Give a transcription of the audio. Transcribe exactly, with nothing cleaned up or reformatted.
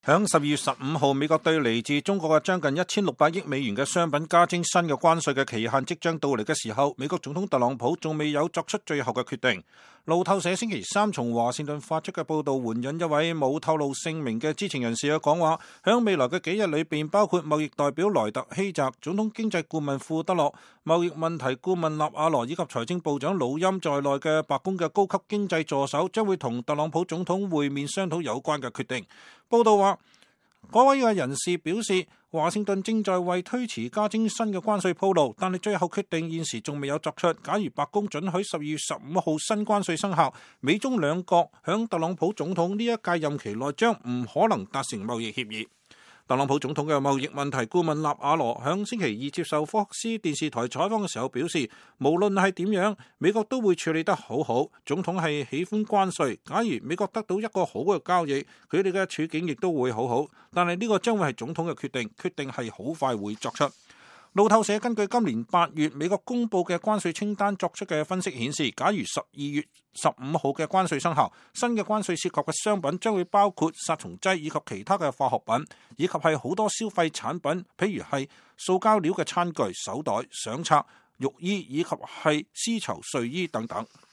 響十二月十五號，美國對嚟自中國嘅將近一千六百億美元嘅商品加徵新嘅關稅嘅期限即將到嚟嘅時候，美國總統特朗普仲未有作出最後嘅決定。路透社星期三從華盛頓發出嘅報道，援引一位冇透露姓名嘅知情人士嘅講話，響未來嘅幾日裏邊，包括貿易代表萊特希澤、總統經濟顧問庫德洛、貿易問題顧問納瓦羅以及財政部長魯欽在內嘅白宮嘅高級經濟助手將會同特朗普總統會面商討有關嘅決定。報道話，嗰位嘅人士表示，華盛頓正在為推遲加徵新嘅關稅鋪路，但係最後決定現時仲未有作出。假如白宮准許十二月十五號新關稅生效，美中兩國響特朗普總統呢一屆任期內將唔可能達成貿易協議。特朗普總統嘅貿易問題顧問納瓦羅響星期二接受福克斯電視台採訪嘅時候表示，無論係點樣，美國都會處理得好好。總統係喜歡關稅，假如美國得到一個好嘅交易，佢哋嘅處境亦都會好好。但係呢個將會係總統嘅決定，決定係好快會作出。路透社根據今年八月美國公布嘅關稅清單作出嘅分析顯示，假如十二月十五號嘅關稅生效，新嘅關稅涉及嘅商品將會包括殺蟲劑以及其他嘅化學品，以及係好多消費產品，譬如係塑膠料嘅餐具、手袋、相冊、浴衣以及係絲綢睡衣等等。